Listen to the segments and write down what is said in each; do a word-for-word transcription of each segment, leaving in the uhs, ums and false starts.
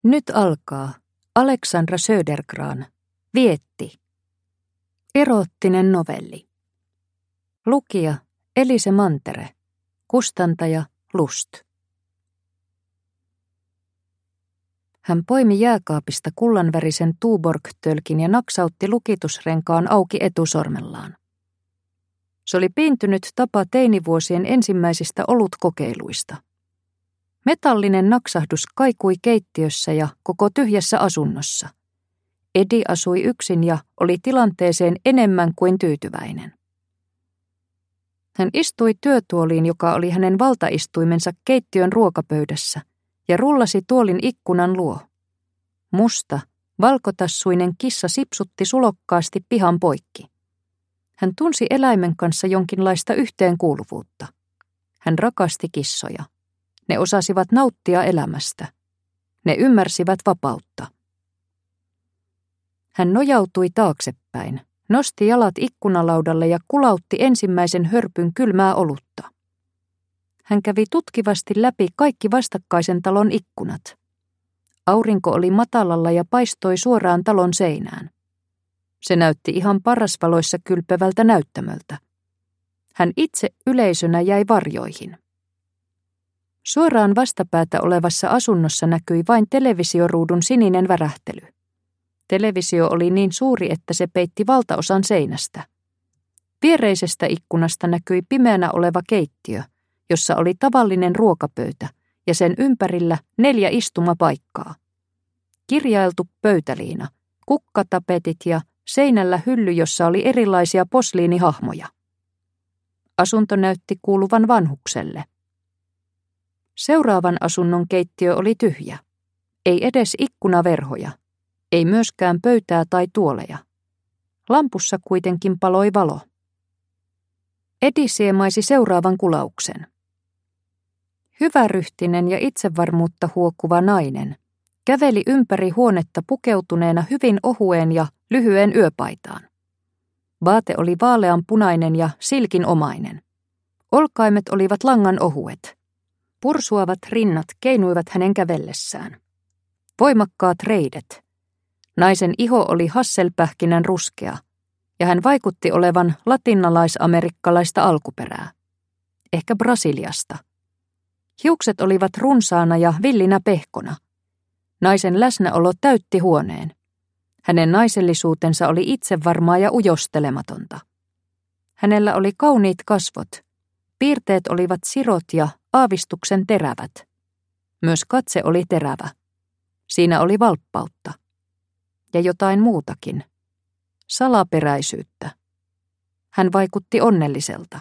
Nyt alkaa Alexandra Södergran, Vietti. Eroottinen novelli. Lukija Elise Mantere. Kustantaja Lust. Hän poimi jääkaapista kullanvärisen Tuborg-tölkin ja naksautti lukitusrenkaan auki etusormellaan. Se oli piintynyt tapa teinivuosien ensimmäisistä olutkokeiluista. Metallinen naksahdus kaikui keittiössä ja koko tyhjässä asunnossa. Edi asui yksin ja oli tilanteeseen enemmän kuin tyytyväinen. Hän istui työtuoliin, joka oli hänen valtaistuimensa keittiön ruokapöydässä, ja rullasi tuolin ikkunan luo. Musta, valkotassuinen kissa sipsutti sulokkaasti pihan poikki. Hän tunsi eläimen kanssa jonkinlaista yhteenkuuluvuutta. Hän rakasti kissoja. Ne osasivat nauttia elämästä. Ne ymmärsivät vapautta. Hän nojautui taaksepäin, nosti jalat ikkunalaudalle ja kulautti ensimmäisen hörpyn kylmää olutta. Hän kävi tutkivasti läpi kaikki vastakkaisen talon ikkunat. Aurinko oli matalalla ja paistoi suoraan talon seinään. Se näytti ihan parasvaloissa kylpevältä näyttämöltä. Hän itse yleisönä jäi varjoihin. Suoraan vastapäätä olevassa asunnossa näkyi vain televisioruudun sininen värähtely. Televisio oli niin suuri, että se peitti valtaosan seinästä. Viereisestä ikkunasta näkyi pimeänä oleva keittiö, jossa oli tavallinen ruokapöytä ja sen ympärillä neljä istumapaikkaa. Kirjailtu pöytäliina, kukkatapetit ja seinällä hylly, jossa oli erilaisia posliinihahmoja. Asunto näytti kuuluvan vanhukselle. Seuraavan asunnon keittiö oli tyhjä. Ei edes ikkunaverhoja. Ei myöskään pöytää tai tuoleja. Lampussa kuitenkin paloi valo. Edi siemaisi seuraavan kulauksen. Hyväryhtinen ja itsevarmuutta huokkuva nainen käveli ympäri huonetta pukeutuneena hyvin ohueen ja lyhyen yöpaitaan. Vaate oli vaaleanpunainen ja silkinomainen. Olkaimet olivat langan ohuet. Pursuavat rinnat keinuivat hänen kävellessään. Voimakkaat reidet. Naisen iho oli hasselpähkinän ruskea, ja hän vaikutti olevan latinalais-amerikkalaista alkuperää. Ehkä Brasiliasta. Hiukset olivat runsaana ja villinä pehkona. Naisen läsnäolo täytti huoneen. Hänen naisellisuutensa oli itsevarmaa ja ujostelematonta. Hänellä oli kauniit kasvot. Piirteet olivat sirot ja aavistuksen terävät. Myös katse oli terävä. Siinä oli valppautta. Ja jotain muutakin. Salaperäisyyttä. Hän vaikutti onnelliselta.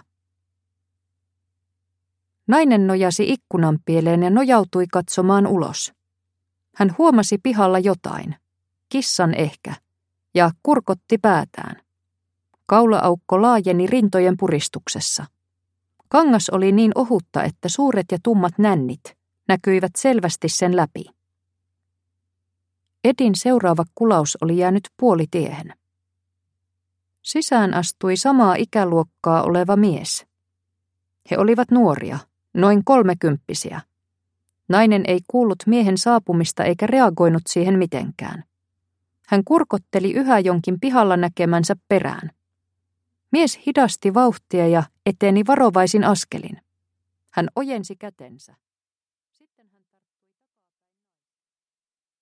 Nainen nojasi ikkunan pieleen ja nojautui katsomaan ulos. Hän huomasi pihalla jotain. Kissan ehkä. Ja kurkotti päätään. Kaulaaukko laajeni rintojen puristuksessa. Kangas oli niin ohutta, että suuret ja tummat nännit näkyivät selvästi sen läpi. Edin seuraava kulaus oli jäänyt puolitiehen. Sisään astui samaa ikäluokkaa oleva mies. He olivat nuoria, noin kolmekymppisiä. Nainen ei kuullut miehen saapumista eikä reagoinut siihen mitenkään. Hän kurkotteli yhä jonkin pihalla näkemänsä perään. Mies hidasti vauhtia ja eteni varovaisin askelin. Hän ojensi kätensä.